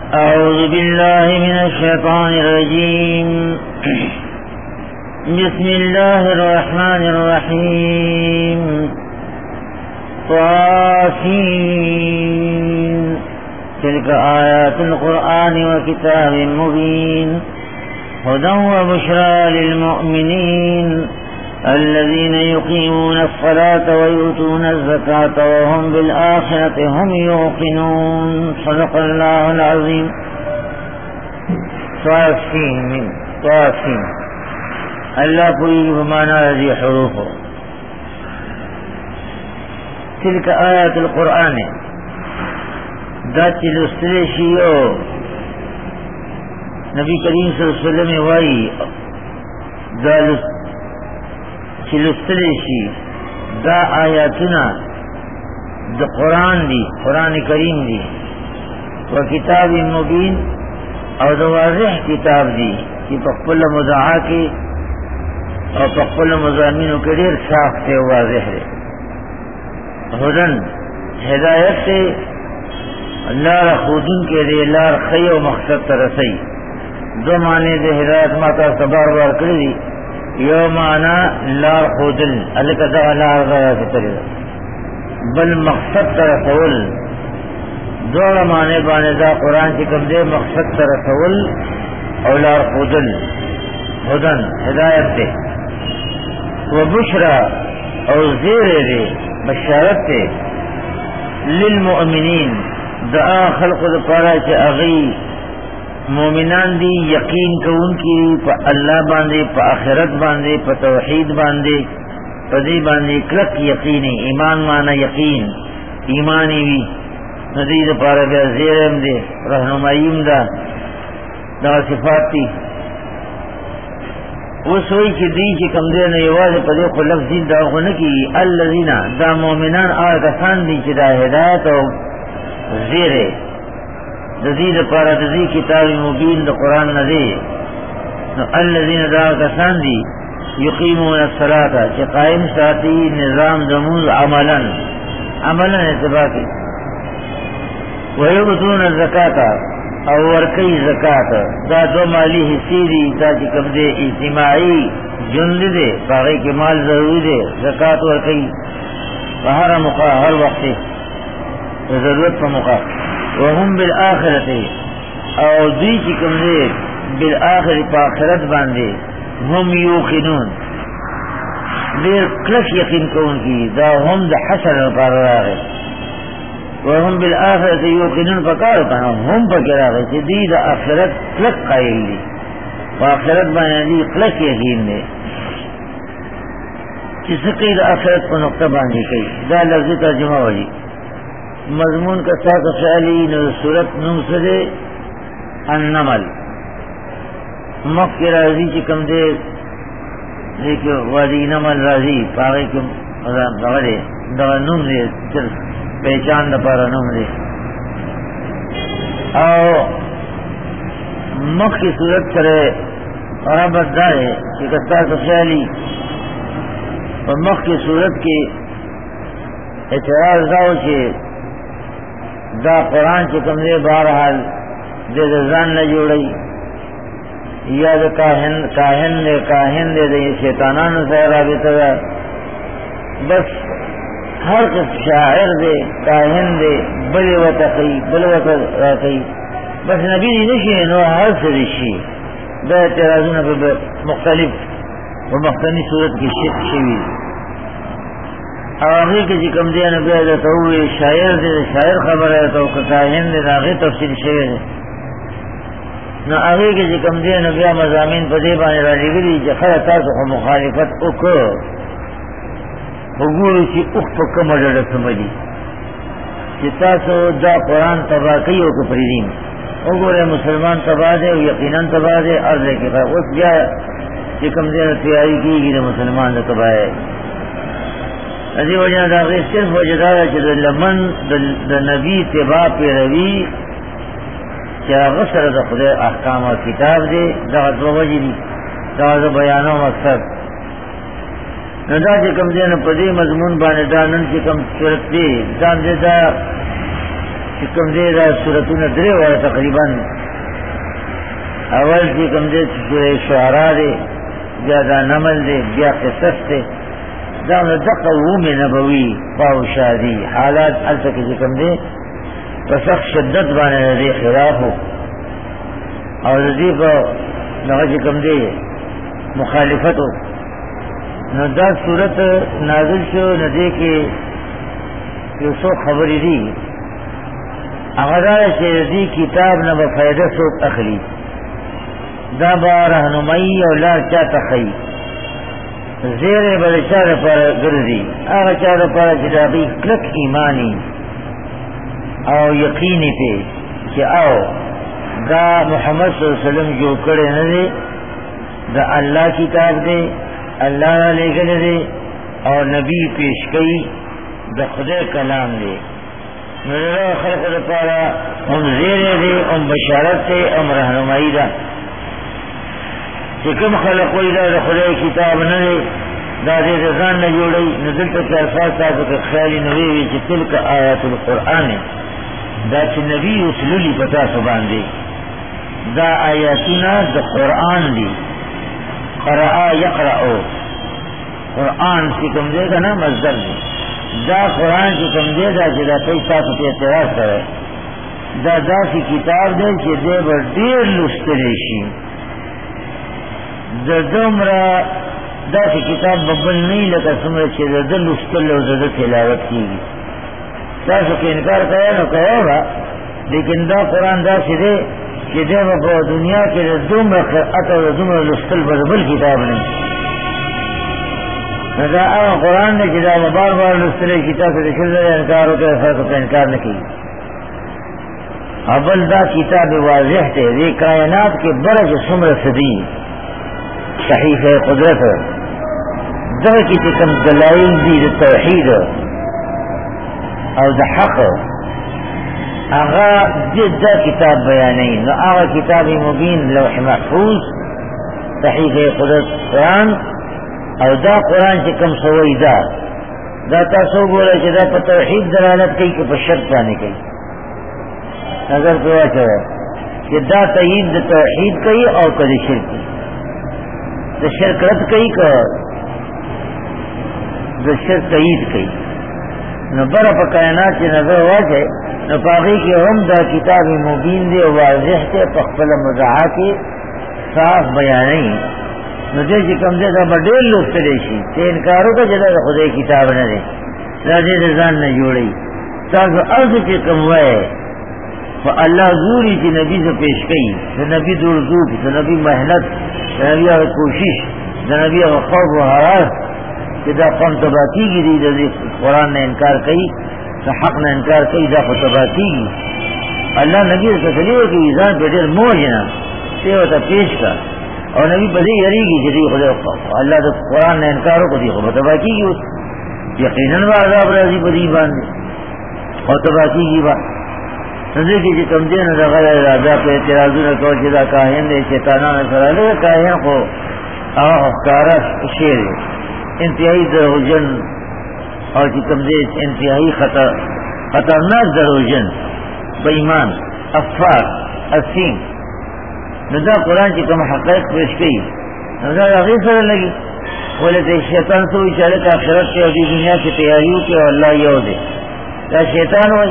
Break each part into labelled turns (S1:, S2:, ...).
S1: أعوذ بالله من الشيطان الرجيم. بسم الله الرحمن الرحيم. طاسين تلك آيات القرآن وكتاب مبين هدى وبشرى للمؤمنين الذين يقيمون الصلاة ويؤتون الزكاة وهم بالآخرة هم يوقنون. صدق الله العظيم. طاسين اللہ کوئی بمانا رضی حروف ہو. تلک آیات القرآن دا چلستل شیئو نبی کریم صلی اللہ علیہ وسلم وائی دا چلستل شی دا آیاتنا دا قرآن دی قرآن کریم دی و کتاب مبین او دا واضح کتاب دی کہ پقبل مدعا کی اور پقبل مضامینوں کے دیر صاف سے واضح ہے. ہدن ہدایت سے لار خودن کے دے لار خی و مقصد ترسی دو معنی دے ہدایت ماتا سبار بار کری یو معنی لار خودن علیکہ دا لار غیر سے تری بل مقصد ترسول دو معنی بانے دا قرآن چکم دے مقصد ترسول اور لار خودن ہدن ہدایت دے و بشرا اور زیر دے بشارت دے للمؤمنین دعا خلق دپارا چا اغی مومنان دی یقین کون کی پا اللہ باندے پا آخرت باندے پا توحید باندے پا دی باندے کلک یقینی ایمان مانا یقین ایمانی بھی ندی دپارا بیا زیرم دے رہنمائیم دا صفات تی وہ سوئی چی دی چی کم دے نیواز پدے خو لفظی دا خونکی الذین دا مومنان آرکسان دی چی دا ہدایت و زیرے دزید پارا دزی کتاب مبین دا قرآن ندے الذین دا آرکسان دی یقیمون الصلاة چی قائم ساتی نظام دموز عملا اتباع کی ویبتون الزکاة او ورکی زکاة دا دو مالی حصی دی دا چی کم دے اجتماعی جند دے باغی کے مال ضروری دے زکاة ورکی ہر موقع ہر وقت ضرورت پر موقع وهم بالآخرت او دی چی کم دے بالآخر پا آخرت باندے هم یوقنون دیر کلک یقین کون کی دا هم دا حسن مقرر آگے وهم بالآخرت یوقنون فکار کنا هم فکر آگے چی دی دا آخرت کلک قائل دی و آخرت باندے دی کلک یقین دے چی سکی دا آخرت کو نقطہ باندے کئی دا لفظی ترجمہ وجی مضمون کا ساق فعلی صورت نمسدے النمل مخ کے راضی چی کم دے دیکھو وادی نمل راضی پاگے کم دغرے دغر نم دے پہچان دا پارا نم دے او مخ کی صورت کرے رابط دارے کہ ساق فعلی اور مخ کی صورت کے اعتراض داو چھے دا قرآن چی کم دے بہرحال دے زان نہ جوڑی یا دا کاہن دے دے شیطانان سے رابطہ دا بس ہر قسم شاعر دے کاہن دے بلے و تقی بس نبی دی نشی نو ہر سے رشی دا اعتراضون پر مختلف و مختلف صورت کی شک شوی آغی کے جی کم دیا نبی آدھا تووی شاعر دے شاعر خبر ہے تو کاہن دے آغی تفصیل شوی دے نو آغی کے جی کم دیا نبی مضامین پدے بانے راجی گلی جی خیر تاسو خو مخالفت اکو حقورو چی اخ پا کم اڈر سمجی چی تاسو دا قرآن تباہ کئی او کپریدین اگورے مسلمان تباہ دے و یقیناً تباہ دے عرض کے خیر اس جا چی کم دیا تیاری کی گی دا مسلمان دا تباہ ہے ازی وجہ دا غیر صرف وجہ دا چی دا لمن دا نبی تباہ پی روی چی غصر دا خدا احکام و کتاب دے دا دو وجہ دی دا بیانو مقصد ندا چی کم دے نا پدی مضمون بانے دا نن چی کم صورت دے دان دے دا کم دے دا سورتون درے والا تقریباً اول کی کم دے سورہ شعراء دے بیا دا نمل دے بیا قصص دے دا دقا ووم نبوی پاو شادی حالات علتا کی کم دے پسخ شدت بانے دے خلاف ہو اور دی پا نغا کم دے مخالفت ہو نو دا صورت نازل شو ندے کے یو سو خبری دی اغدار چه دی کتاب نہ بفائدہ سوک اخلی دا با رہنمائی اور لار چاہتا خی زیر بل چار پر گردی آغا چار پر جدابی کلک ایمانی او یقینی پہ کہ او دا محمد صلی اللہ علیہ وسلم جو کرے ندے دا اللہ کتاب دے اللہ نہ لے گلے دے اور نبی پیش کئی دا خدا کلام دے نظر خلق دا پارا ام زیرے دے ام بشارت دے ام رہنمائی دا چکم خلق وی دا خدا کتاب ندے دا دے رضان نجوڑی نزل تک الفاظ تاکہ خیالی نویوی چی تلک آیات القرآن دا چی نبی اسلولی پتا سبان دے دا آیاتنا دا قرآن دی قرآ یقرأو قرآن کی کم دے گا نا مصدر دی دا قرآن کی کم دے دا چی دا پیسا پہ اعتراض کرے دا سی کتاب دے چی دے بر دیر لستلیشی دا دمرا دا سی کتاب ببل نہیں لکا سمرا چی دا دل لستل و دا تلاوت کی گی تاسو کے انکار کرے نو کہے گا لیکن دا قرآن دا سی دے چی دے با دنیا کے دا دمرا قرآت و دا دمرا لستل بل کتاب نہیں دا قرآن نے جدا بار بار لستلے کتاب سے شلر انکار ہوتا ہے فرق کا انکار نہ کی اول دا کتاب واضح تے یہ کائنات کے برج سمر صدی صحیفہ قدرت در کی تکم دلائل دی دا توحید اور دا حق آغا دا کتاب بیانین نو آغا کتاب مبین لوح محفوظ صحیفہ قدرت قرآن او دا قرآن چی کم سوئی دا تاسو بولا چی دا پا توحید دلالت کئی کہ پا شرک پانے کئی نظر پہ واچا ہے کہ دا تایید دا توحید کئی او کدی شرک کئی دا شرک رد کئی کہ دا شرک تایید کئی نو برا پا کائنات چی نظر واچا ہے نو پاگی کی ہم دا کتاب مبین دے واضح تے پخفل مزعا کے صاف بیانی نو دے چی کم دے دا بڑیر لوگ تلیشی تے انکارو کا جدا دا خدای کتاب نہ دے دا دے رضان نہ جوڑی تاکہ ارض چی کم وائے فا اللہ زوری چی نبی سے پیش کئی دا نبی دور زور دا نبی محنت دا نبی آگا کوشش دا نبی آگا خوف و حراس کہ دا قوم تباکی گی دی دا قرآن نے انکار کئی دا حق نے انکار کئی دا خود تباکی گی اللہ نبی سے تسلیو کی ایزان پہ دیر موجنا تے ہوتا پیش کا اور نبی بدی یری کی جدی خدا اللہ تو قرآن نے انکاروں کو دی خود تباکی کی یقیناً با عذاب راضی بدی باندھے اور تباکی کی بات نظر کی جی کم دین دا غیر ارادہ پہ اعتراضوں نے کہو جدا کاہن دے شیطانان سرالے کاہن کو اخکارہ شیر انتہائی دروجن اور جی کم دے انتہائی خطرناک دروجن بےایمان افاق اسیم ندا قرآن کی کم حقیق پیش کی ندا غیر سر لگی بولے تو شیطان سوئی چلے کہ آخرت کے اور دنیا کی تیاریوں کے اور اللہ یہ دے کیا شیطان ہوئی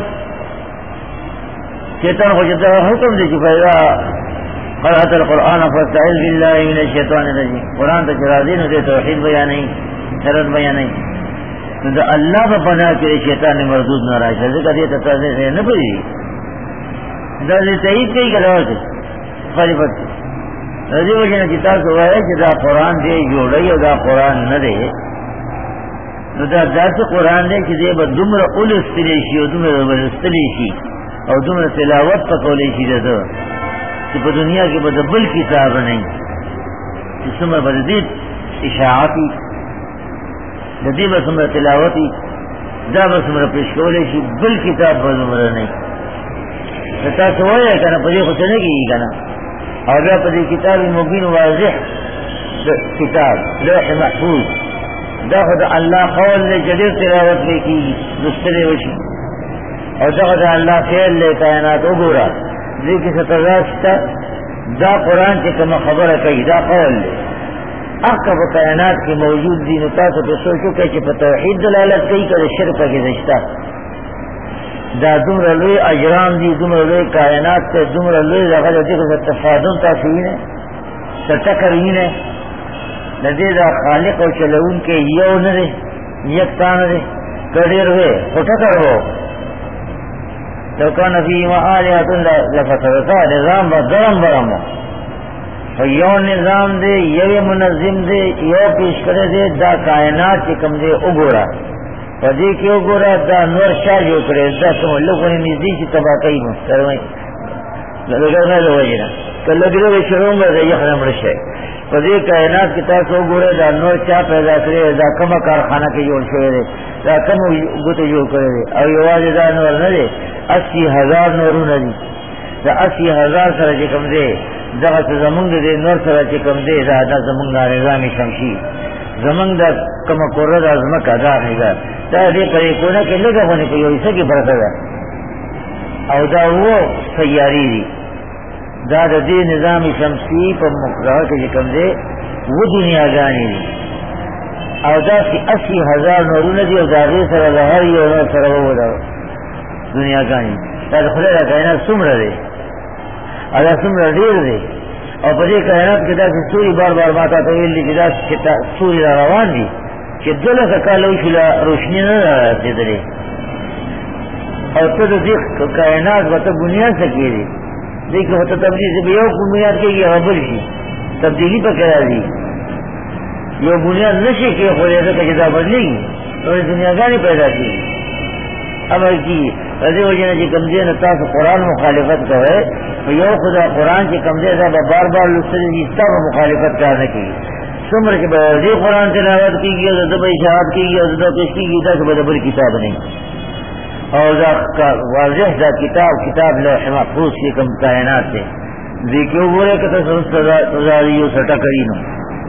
S1: شیطان کو جتا حکم دے چکا قرأت القرآن فاستعذ باللہ من الشیطان الرجیم قرآن تو چرازی نو دے توحید بیان نہیں شرط بیان نہیں تو اللہ کا بنا کے شیطان نے مردود نہ رہا ہے کا دے تتازے سے نہ پڑی در تعید کئی کلوہ سے خالفت رضی وجہ نے کتاب سے ہوا ہے کہ دا قرآن دے جوڑی اور دا قرآن نہ دے نو دا ذات قرآن دے کہ دے با دمر اول استلیشی اور دمر اول استلیشی اور دمر تلاوت پکولیشی دے دو کہ پا دنیا کی بدبل کتاب نہیں جس میں بددید اشاعتی جدی بسمر تلاوتی دا بسمر پیشکولیشی بل کتاب بسمر نہیں تا سوائے کنا پدی خسنے کی کنا اور دا پدی کتاب مبین واضح کتاب لوح محفوظ دا خود اللہ قول لے جدیر تلاوت لے کی دسترے وشی اور جگہ اللہ فعل لے کائنات وګورا دې کې ستراشتا دا قرآن چې کوم خبره کوي دا قول دی اقب کائنات کې موجود دي نو تاسو په سوچو کې چې په توحید دلالت کوي کړي شرک کې نشتا دا دومره لوی اجرام دي دومره لوی کائنات ته دومره لوی هغه دغه تفاضل تاسو وینئ ستکر وینئ د دې دا خالق او چلون کې یو نه دی یکتا نه دی کډیر وې ټکر وو تو کان فی آلیات لفسدتا نظام با درم برمو یو نظام دے یو منظم دے یو پیش کرے دے دا کائنات چکم دے اگورا پدی کی اگورا دا نور شاہ جو کرے دا کم لوگوں نے نزدی چی تباہ کئی مسترمائی لگر میں دو وجنا کہ لگرے دے شروع میں دے یخنم رشے پدی کائنات کی تاک اگورے دا نور شاہ پیدا کرے دا کم کارخانہ کے جوڑ شوئے دے دا کم گوتے جو کرے دے او یواز دا نور نہ دے 80,000 نورونه دي دا 80,000 سره چې کوم دی دغه زمونږ د نور سره چې کوم دی دا زمونږ د نظام شمسي زمونږ د کوم کوره د ازمکه دا نه ده دا دې پرې کونه کې لږه ونه په یو څه کې فرق ده او دا وو سیاري دي دا د دې نظام شمسي په مقرره کې کوم دی و دنیاګانی دي او دا 80,000 نورونه دي او دا غي سره د هر یو نور سره وو دنیا کانی دا خدای را کائنات څومره دی دا څومره ډیر دی او په دې کائنات کې دا ستوري بار بار ماته ته ویل دي دا ستوري را روان دي چې دغه کالو شله روشنی نه راځي او ته دې کائنات وته بنیاد څه کیږي دغه وته تبدیل به یو بنیاد کېږي هغه شي تبدیلی پکې راځي یو بنیاد نشي کې خو دې ته چې دا بدلېږي نو دنیاګانی پیدا کیږي امر کی رضی وجہ نے کمزے نے تاس قرآن مخالفت کرے یو خدا قرآن کی کمزے سے بار بار لستا مخالفت کرنے کی سمر کے بعد قرآن تلاوت کی گئی اور دبئی اشاعت کی گئی اور پیش کی گئی تھا کہ بدبر کتاب نہیں اور واضح دا کتاب لوح محفوظ کی کم کائنات سے دیکھو بولے کہ تو سٹا کری نو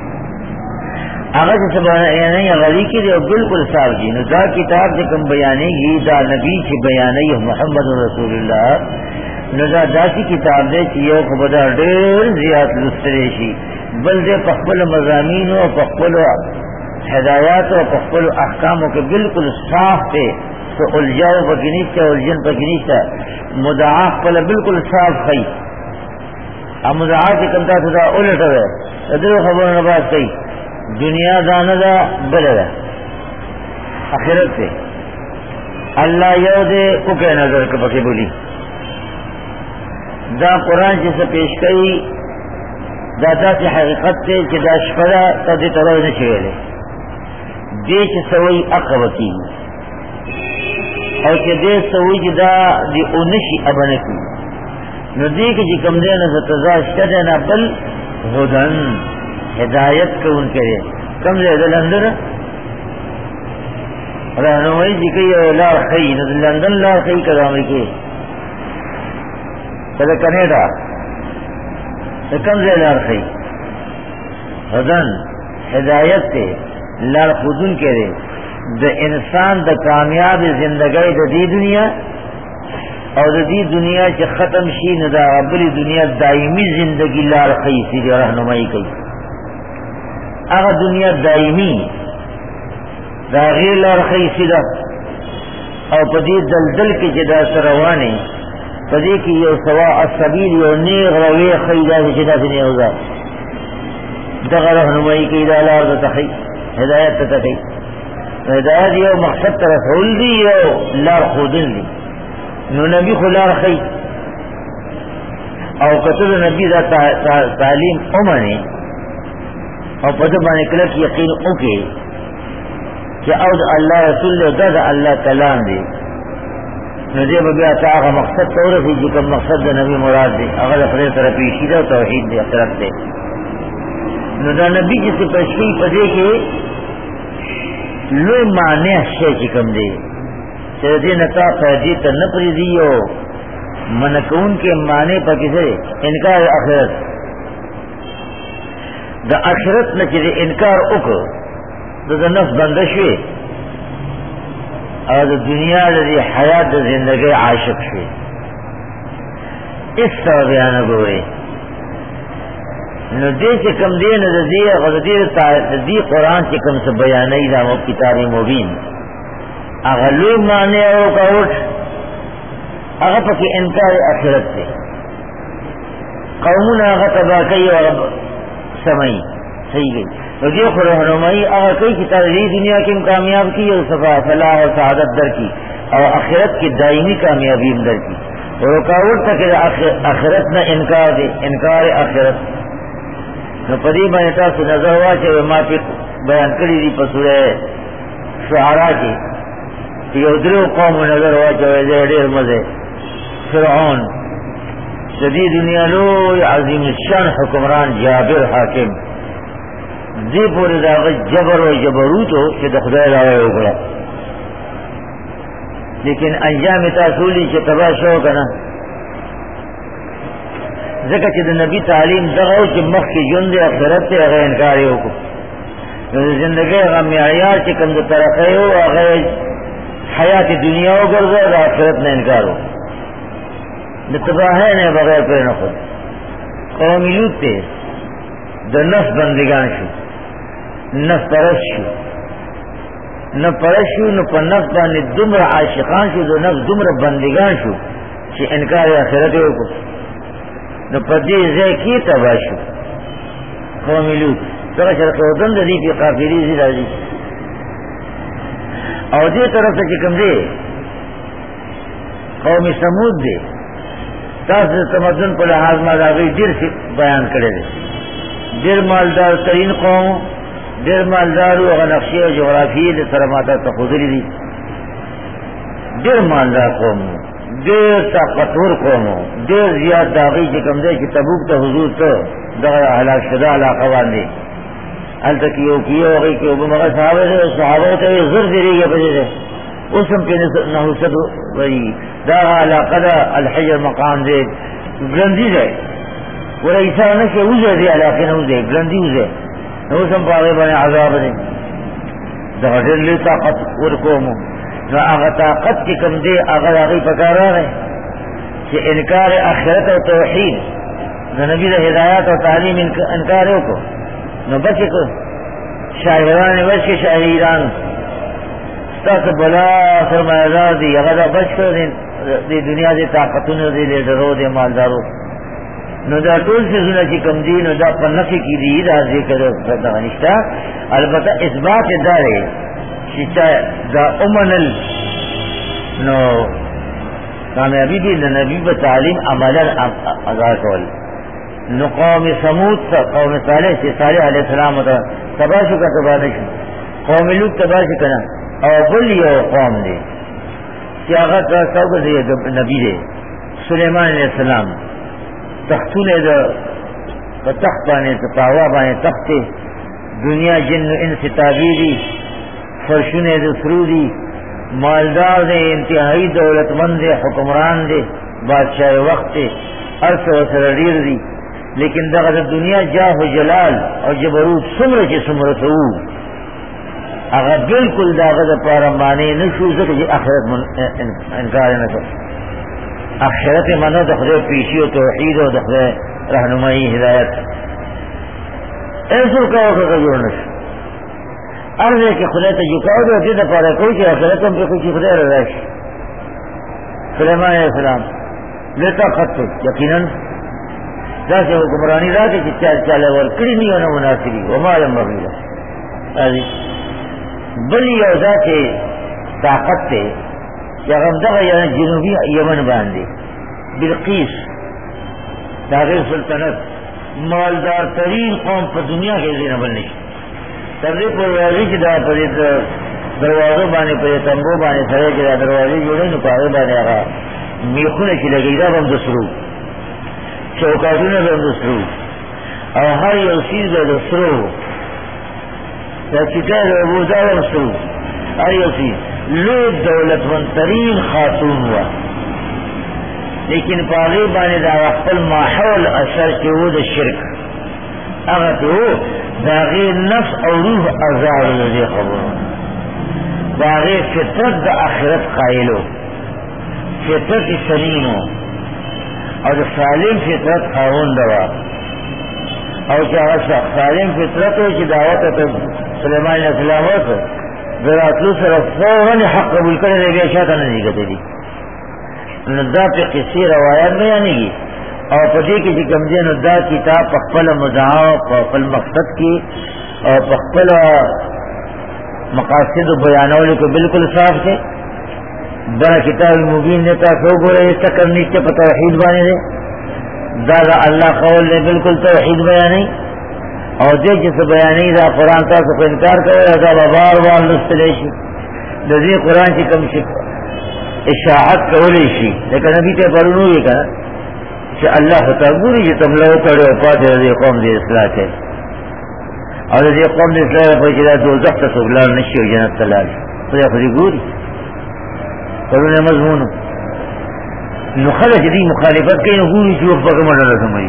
S1: آغاز سبحانہ غلی کی دے بالکل صاف جی نو دا کتاب سے کم بیانے گی دا نبی سے بیانے محمد رسول اللہ نو دا سی کتاب دے چیئے خبدا دیر زیاد لستریشی بل دے پخبل مضامین و پخبل ہدایات و پخبل احکاموں کے بالکل صاف تے تو الجاؤ پکنیشتا الجن پکنیشتا مدعاق پل بالکل صاف خی اب مدعاق کی کمتا تھا الٹ ہوئے ادھر خبر نباز کئی دنیا دانا بل آخرت سے اللہ یو دے اکے نظر کے پکے بولی دا قرآن جسے پیش کئی دادا سے حقیقت سے کہ دا شپدا تا دے تروی نچوے لے دے چھ سوئی اقوتی اور کہ دے سوئی جدا دی اونشی ابنکی نو دے کہ جی کم دینا ستزاشتا دینا بل ہدن ہدایت کو ان کے کم زیادہ لندن رہنمائی جی کئی لار خی لندن لار خی کا امریکی کدا کنیڈا کم زیادہ لار خی ہدن ہدایت سے لار خودن کے رے دا انسان دا کامیاب زندگی دا دی دنیا اور دا دی دنیا چی ختم شی ندا بلی دنیا دائمی زندگی لار خی سی دی رہنمائی کئی اگر دنیا دائمی دا غیر لار خی سیدہ اور پدی دلدل کی جدا سروانے پدی کی یو سوا السبیل یو نیغ روی خی دا سی جدا سی نیوزا دغا رہنمائی کی دا لار دا تخی ہدایت تا تخی ہدایت یو مقصد طرف حل دی یو لار خودن دی نو نبی خلار خی او قتل نبی دا تعلیم امانی اور پدبان کلک یقین اوکے کہ او اللہ رسول دا دا اللہ کلام دے ندے ببی آتا مقصد طورفی جی کم مقصد دا نبی مراد دے اگر اپنے طرح پیشی دا توحید دے اقرب دے نو دا نبی جسے پشکی پدے کے لوی معنی شے چکم دے چرے دے نتا فیدی تا نپری دیو منکون کے معنی پا کسے انکار آخرت دا آخرت نہ چلے انکار اکر دا نفس بندشوے اور دنیا دی حیات زندگی عاشق شوی اس طرح بیان گوئے نو دے سے کم دے نو دی قرآن سے کم سے بیانی دا کتاب مبین اغلو مانے او کا اٹھ اغا پکی انکار آخرت سے قومون اغا تباکی اور سمائی صحیح گئی تو جو رہنمائی اغا کئی کتاب دی دنیا کی کامیاب کی اور صفا فلاح و سعادت در کی اور آخرت کی دائمی کامیابی در کی رکاوٹ تک آخرت نہ انکار دے انکار آخرت نو پدی بانتا سے نظر ہوا چاہے ما پی بیان کری دی پسورے شعراء کی یہ ادرو قوم نظر ہوا چاہے دیر مزے فرعون جدید دنیا لو عظیم الشان حکمران جابر حاکم دی پوری داغت جبر و جبروت ہو کہ خدای راوے اگڑا لیکن انجام تاثولی چھ تباہ شو کنا ذکر چھ نبی تعلیم دغاو چھ مخ کی جند اخرت سے اگر انکاری ہو کو زندگی اگر معیار چھ کم ترقی ہو اگر حیات دنیا ہو گرزا دا اخرت نے انکار ہو تباہی نے بغیر پر نخود قومی لوت تے دا نفس بندگان شو نفس پرست شو نہ پرشو نہ پر نفس بانی دمر عاشقان شو دو نفس دمر بندگان شو چی انکار آخرت ہو کو نہ پر دی زی کی تباہ شو قومی لوت سرا شرق وطن دا دی پی قافری زی دا دی اور دی طرف تا چکم دے قومی سمود دے تاس تمدن پر لحاظ مالاغی دیر سے بیان کرے دے دیر مالدار ترین قوم دیر مالدارو اگر نقشی و جغرافی دے سرماتا تخوضری دی دیر مالدار قوم دیر طاقتور قوم دیر زیاد داغی چکم دے چی تبوک تا حضور تا دغر حلاک شدہ علاقہ باندے حال تک یو کیو اگئی کیو بمغا صحابہ تا یہ ذر دیری گیا پجے دے اسم پہ نحوست وی دا علاقہ دا الحجر مقام دے بلندی دے ورئیسا نکے اوزے دے علاقہ نوزے بلندی اوزے نوسم پاگے بنے عذاب دے دغدر لی طاقت ورکومو نو آغا طاقت کی کم دے آغا آغی پکارا رہے کہ انکار آخرت و توحید نو نبی دا ہدایات و تعلیم انکاروں کو نو بچے کو شاہران بچ کے شاہران ستاس بلا سرمایدار دی اغدا بچ کر دی دنیا دی طاقتون دی لیڈرو دی مالدارو نو دا طول سے سنا چی کم دی نو دا پر نفی کی دی دا ذکر نشتا البتہ اثبات دارے چیچا دا امنل نو کامیابی دی نبی بتعلیم عملا ازار کول نو قوم سمود تا قوم صالح سے صالح علیہ السلام تا تباشو کا تباشو قوم لوگ تباشو کنا او بل یو قوم دے چی آغا تاستاو کسی نبی دے سلیمان علیہ السلام تختون دا تخت بانے پاوا بانے تخت دنیا جن انس تعبیری فرشون دا سرودی مالدار دے انتہائی دولت مند دے حکمران دے بادشاہ وقت دے عرص و سردیر دی لیکن دا دنیا جاہ و جلال اور جبروت سمر چی سمرتو اگر بالکل دا غد پارا مانے نشو زکر جی آخرت انکار نکر آخرت منو دخلے پیشی و توحید و دخلے رہنمائی ہدایت ایسو کہو کہ جوڑنش ارزے کہ خدا تجکاو دے دیتا پارا کوئی کہ آخرت ہم پہ کوئی خدا رہش سلیمان علیہ السلام لیتا خط یقیناً دا سے حکمرانی را کے چالے ورکڑی نہیں ہونا مناسبی وما علم مغیلہ بلی اوزا کے طاقت تے یا غمدغ یعنی جنوبی یمن باندے بلقیس داغیر سلطنت مالدار ترین قوم پر دنیا کے زینہ بننے تردے پر واضح کی دروازوں بانے پر تنبو بانے سرے کے دروازے جوڑے نپاغے بانے آگا میخون کی لگی دا بم دسرو چوکاتون بم دسرو اور ہر یو چیز دسرو چکے وہ دارم سرو ہر یو چیز لوگ دولت مند ترین خاتون ہوا لیکن پاغی بانے دا وقت الماحول اثر کے وہ دا شرک اگر تو داغی نفس اور روح ازار لدے خبرون باغی فطرت دا آخرت قائلو، فطرت سلیمو اور سالم فطرت خاون دوا، اور کیا سالم فطرت ہو کہ دعوت تو سلیمان علیہ السلام ہوتا ذراتلو سر فوراً حق قبول کرنے لگے شاہ نہیں کہتے دی ندا پہ کسی روایت میں یعنی گی اور پتی کی کمزی ندا کتاب پخپل مدعا پخپل مقصد کی اور پخپل مقاصد و بیانولے کو بالکل صاف تھے بڑا کتاب مبین نیتا سو گو رہے اس کا کرنی سے پتہ توحید بانے دے دادا اللہ قول نے بالکل توحید بیانی اور دیکھ جسے بیانی دا قرآن تا سو انکار کرے دا بار بار لستلیشی دزی قرآن کی کم اشاعت کولیشی لیکن ابھی تے پرونو یہ کہا کہ اللہ خطا گوری جو تم لوگ کرے پاتے رضی قوم دے اصلاح کے اور رضی قوم دے اصلاح پر چلا دو زخت سبلار نشی و جنت تلال تو یا خودی گوری قرون مضمون نخلق دی مخالفت کئی نگوری چوک پاک مرد رسمائی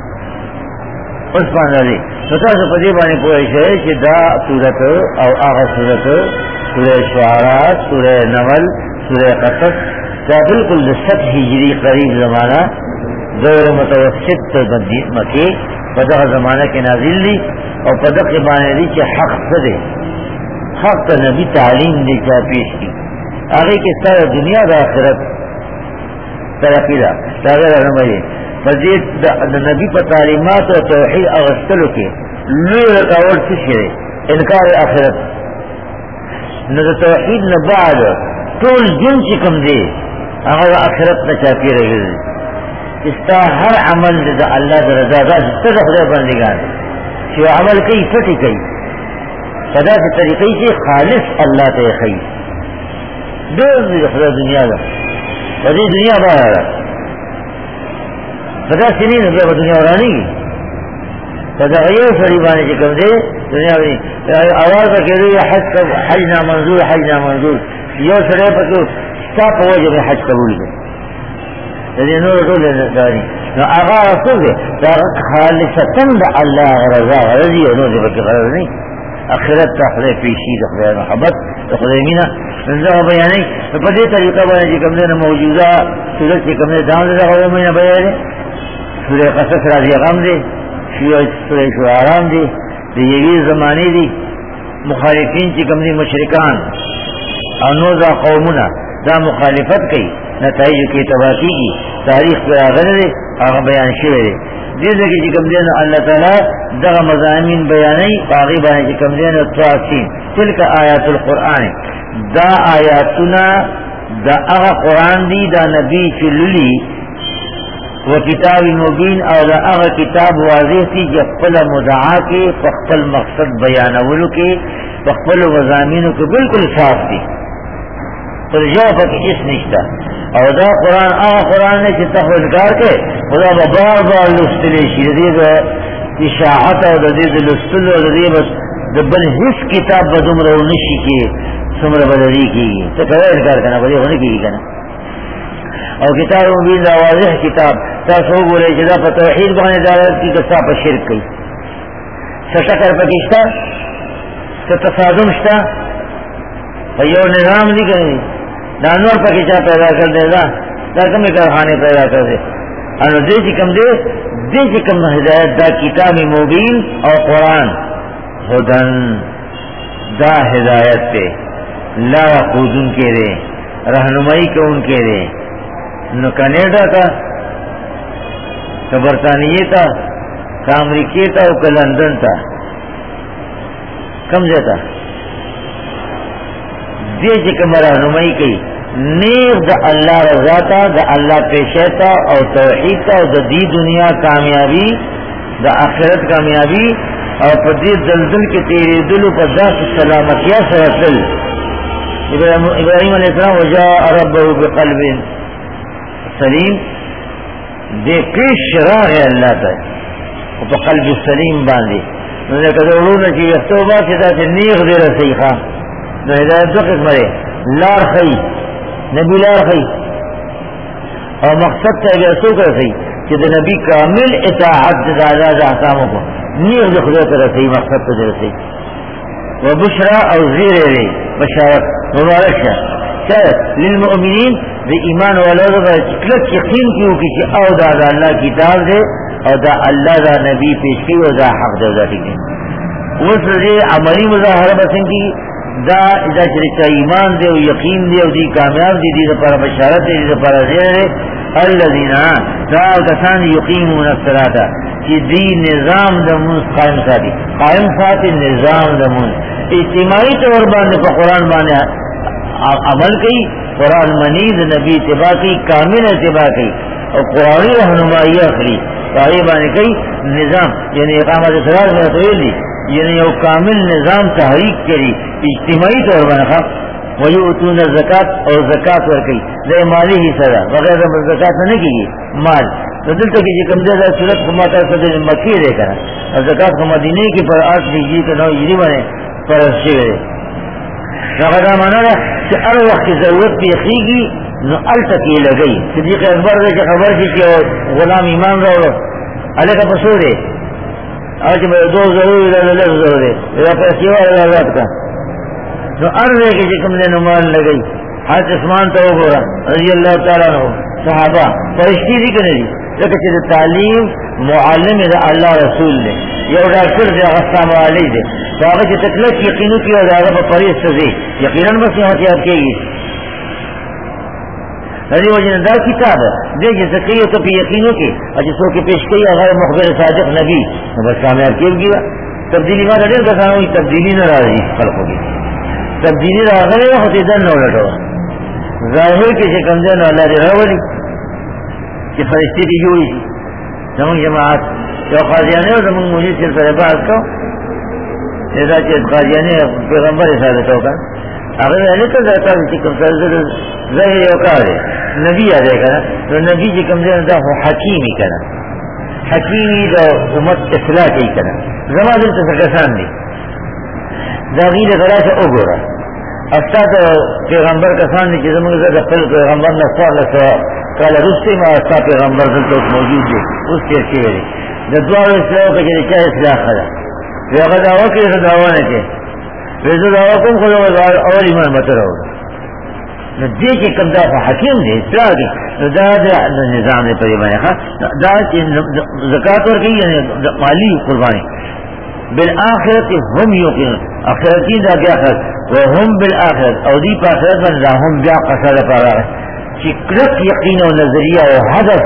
S1: اس پاندہ دی نتا سے پدی بانی پوئش ہے کہ دا سورت او آغا سورت سورہ شعراء سورہ نمل سورہ قصص دا بالکل دست ہجری قریب زمانہ دور متوسط مکی پدق زمانہ کے نازل لی اور پدق بانے دی کہ حق صدے حق تا نبی تعلیم دی چاہ پیش کی آگے کس طرح دنیا دا آخرت ترقی دا تاغیر رمائی فضیت نبی پر تعلیمات و توحید اغسطلو کے لوی رکاوٹ سشرے انکار آخرت نہ توحید نہ بعد طول جن چکم دے اگر آخرت نہ چاہتی رہے اس کا ہر عمل دا اللہ دا رضا دا جتا دا خدا بندگان کہ عمل کئی پٹی کئی خدا سے طریقے سے خالص اللہ تے خی دور دی خدا دنیا دا خدا دنیا باہر خدا سنین ہے دنیا ورانی کی خدا غیر فریبانے چکم دے دنیا ورانی آواز کا کہہ رہی حج نامنظور حج نامنظور یہ سرے پر تو ساپ ہوا جب حج قبول دے لیکن نور رسول داری آغا رسول دے خالصتاً دا اللہ رضا رضی و نور جب کی غرض نہیں اخرت تا خدای پیشی دا خدای محبت دا خدای مینا ننزا بیانی پدی طریقہ بانے جی کم دے موجودہ سورت جی کم دے دام دے دا خدای مینا بیانی سورہ قصص راضی غم دے سورہ شعرام دے دیگی زمانی دی مخالفین چی کم دے مشرکان انوزا قومنا دا مخالفت کئی نتائج کی تباہی کی تاریخ پر آغر دے آغا بیان شوئے دے جیسے کہ چکم دین اللہ تعالیٰ دغا مضامین بیانی آغی بیان چکم دین تواسین تلک آیات القرآن دا آیاتنا دا اغا قرآن دی دا نبی چللی و کتاب مبین اور دا اغا کتاب واضح تھی جفل مدعا کے فخفل مقصد بیانولو کے فخفل مضامینوں کے بالکل صاف تھی پر جواب کی اس نشتا اور دا قرآن قرآن نے چتا خو انکار کے خدا بار بار لستلی شیردی دا اشاعت اور دید لستل اور دید بس دبن حس کتاب بدم رو نشی کی سمر بدری کی تو کہا انکار کرنا بدی ہونے کی کہنا اور کتاب مبین دا واضح کتاب تا سو بولے جدا پر توحید بانے دارت کی کسا پر شرک کی سٹکر پکشتا ستصادم شتا یو نظام دی کریں دانور پکی چاہ پیدا کر دے گا تاکہ میں کارخانے پیدا کر دے انو دے چکم دے دے چکم ہدایت دا کتاب مبین اور قرآن ہدن دا ہدایت پہ لا خود ان کے دے رہنمائی کو ان کے دے نو کینیڈا تھا تو برطانیہ تھا کا امریکی تھا اور کا لندن تھا کم دیتا دے چکم رہنمائی کی نیغ دا اللہ رضا تا دا اللہ پیشہ تا اور توحید تا اور دا دی دنیا کامیابی دا آخرت کامیابی اور پر دی دلدل کے تیرے دلو پر دا سلامتیا سرسل ابراہیم علیہ السلام وجاء ربہ بقلب سلیم دے پیش راہ ہے اللہ تا اور پر قلب سلیم باندے انہوں نے کہا اولونا چی یختوبہ سے دا سے نیغ دے رسی خواہ نو ہدایت دو قسم رہے لار خی نبی لار خی اور مقصد تا اگر سو کر سی کہ نبی کامل اطاعت دا احکاموں کو نیغ دے خدا کر سی مقصد تا در سی وبشرا او زیر دے بشارت مبارک شاہ کیا للمؤمنین دے ایمان والوں کا چکلت یقین کیوں کی او دا اللہ کتاب دے او دا اللہ دا نبی پیش کی او دا حق دے دا ٹھیک ہے اس دے عملی مظاہرہ بسن کی دا اذا شرکا ایمان دے و یقین دے و دی کامیاب دی دی دا پارا بشارت دے دی دا پارا زیر دے الذین دا کسان یقیمون الصلاۃ کہ دی نظام دا منز قائم ساتھی نظام دا منز اجتماعی طور باندے پا قرآن باندے عمل کی قرآن منید نبی اتباع کی کامل اتباع کی اور قرآنی رہنمائی اخری قائم باندے کی نظام یعنی اقامت صلاۃ میں طویل دی یعنی وہ کامل نظام تحریک کری اجتماعی طور باندے ویؤتون الزکات اور زکات ورکی دے مالی ہی سزا بغیر زکات نہ کی مال تو دل تک یہ کم زیادہ صورت کو ماتا صدر مکی دے کرا اور زکات کو مدینے کی پر آٹھ بیجی کے نو یری بنے پر شیئے رغدا مانا رہا کہ ار وقت کی ضرورت بھی یقیگی نو التکی لگئی صدیق اکبر دے کہ خبر کی کہ غلام ایمان رو علیہ کا پسور ہے آج میں دو ضروری لگ ضرور ہے پر سیوا اللہ کا تو ارے کے جکم نے نمان لگئی حضرت عثمان تو گورا رضی اللہ تعالیٰ عنہ صحابہ فرشتی دی کہ نہیں لیکن چیز تعلیم معلم دا اللہ رسول دے یا ڈاکٹر دے غصہ معالی دے تو آگے چی تکلق یقینو کی وزارہ پر پریس سزی یقیناً بس یہاں تیار کے گی رضی وجہ دا کتاب دے جیسے کئی تو پی یقینو کی اجسو کی پیش کئی اگر مخبر صادق نبی بس کامیاب کیوں گیا تبدیلی مانا دے کسانوں کی تبدیلی نہ رہا رہی خلقوں کی تبدیلی راغلے ہوتی دن نو لٹو ظاہر کے سے کمزین اللہ دے راولی کہ فرشتی دی جوئی سی زمان جماعت جو قاضیانے ہو زمان مجھے صرف بات کو ایسا چیز قاضیانے پیغمبر حسابت ہوگا اگر اہلے تو ذاتا ہے کہ ظاہر اوکار ہے نبی آدھے کنا تو نبی جی کمزین دا ہو حکیمی کنا حکیمی دا امت اصلاح کی کنا زمان دل تو سکسان دی داغیل غلا سے اگورا استاد پیغمبر کسان نے چیزوں میں سے پھر پیغمبر نے سوال لگا کالا رستے میں استاد پیغمبر دل تو موجود ہے اس کے اچھی ہے جدوار اسلام کا جیسے کیا اصلاح خدا یہ اگر دعویٰ کی ایسا دعویٰ نے کہ ویسے دعویٰ کم خدا اور ایمان بطر ہوگا دے کے کم دعویٰ حکیم دے اصلاح کی دا نظام دے پر ایمان دا زکاة اور کی مالی قربانی بالآخرت هم یقین آخرتین دا بیا خرد وهم بالآخرت او دی پا آخرت من دا هم بیا قصد پارا چی کلک یقین و نظریہ و حدث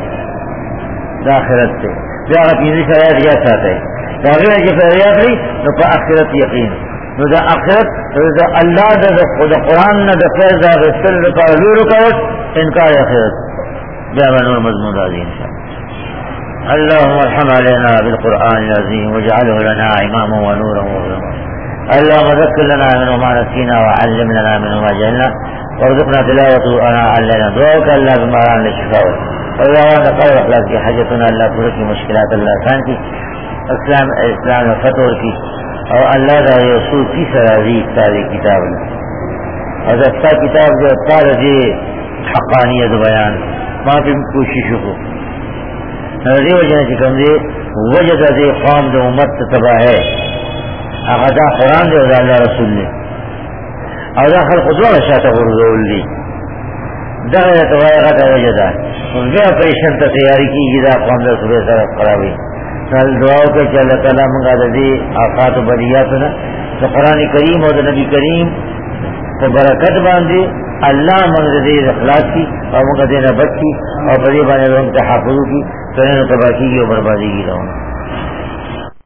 S1: دا آخرت تے دا آخرت شرائط یا ساتا ہے دا غیر جی فریاد رہی نو پا آخرت یقین نو دا آخرت دا اللہ دا قرآن دا فیض دا غسل دا پارا لو رکاوت انکار آخرت بیا بنور مضمون راضی انشاءاللہ اللهم ارحم علينا بالقرآن العظيم واجعله لنا إماما ونورا وهدى اللهم ذكر لنا منه ما نسينا وعلم لنا منه ما جهلنا وارزقنا تلاوته آناء الليل دعوك الله بمران للشفاء والله وانا خير اخلاق کی حاجتنا اللہ پورے کی مشکلات اللہ آسان کی اسلام فتور کی اور اللہ دا یسوع کی سرازی تاری کتاب اور دستا کتاب جو تارجی حقانیت بیان ما پہ کوشش کو نظری وجہ چکم دے وجہ دے قوم دے امت تباہ ہے اغدا قرآن دے ودا اللہ رسول نے او دا خلق دوار شاعت غرزول لی دا غیر تباہ غدا وجہ دا ان بیا پریشن تا تیاری کی گی دا قوم دے صبح سر قرابی سال دعاو کے چا اللہ تعالیٰ منگا دا دی آقات و بریاتنا تو قرآن کریم و دا نبی کریم تو برکت باندے اللہ منگا دے اخلاص کی اور منگا دینا بچ کی اور بری بانے لوگ تحافظ کی تو انہوں تباہ کی گی و بربادی کی رہوں